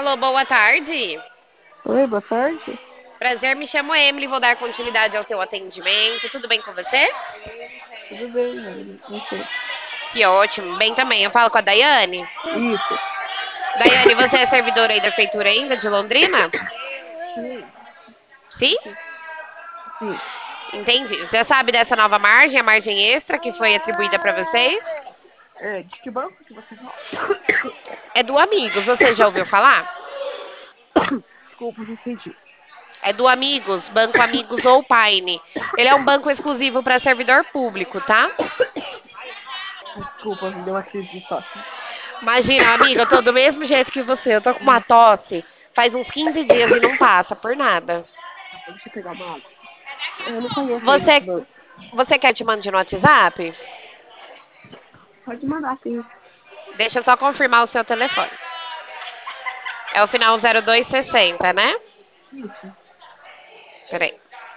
Alô, boa tarde. Oi, boa tarde. Prazer, me chamo Emily, vou dar continuidade ao seu atendimento. Tudo bem com você? Tudo bem, Evelyn? Você? Que ótimo, bem também. Eu falo com a Daiane. Isso. Daiane, você é servidora aí da prefeitura ainda de Londrina? Sim, Sim? sim, sim. Entendi. Você sabe dessa nova margem, a margem extra que foi atribuída para vocês? De que banco que você fala? É do Amigos, você já ouviu falar? Desculpa, não entendi. É do Amigos, Banco Amigos ou Paine. Ele é um banco exclusivo para servidor público, tá? Desculpa, me deu uma crise de tosse. Imagina, amiga, eu tô do mesmo jeito que você. Eu tô com uma tosse faz uns 15 dias e não passa por nada. Deixa eu pegar uma água. Eu não conheço ainda esse Você, banco. você quer te mandar no WhatsApp? Pode mandar, sim. Deixa eu só confirmar o seu telefone. É o final 0260, né? Isso. Peraí.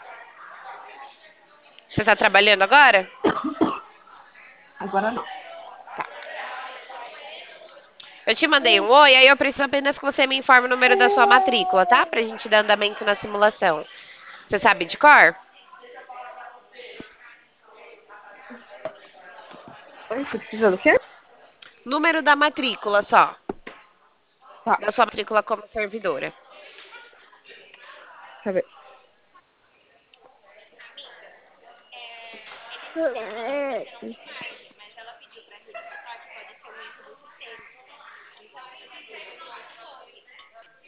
Você tá trabalhando agora? Agora não. Eu te mandei um oi, aí eu preciso apenas que você me informe o número da sua matrícula, tá? Pra gente dar andamento na simulação. Você sabe de cor? Oi, você precisa do quê? Número da matrícula só. Tá, Da sua matrícula como servidora. deixa eu ver.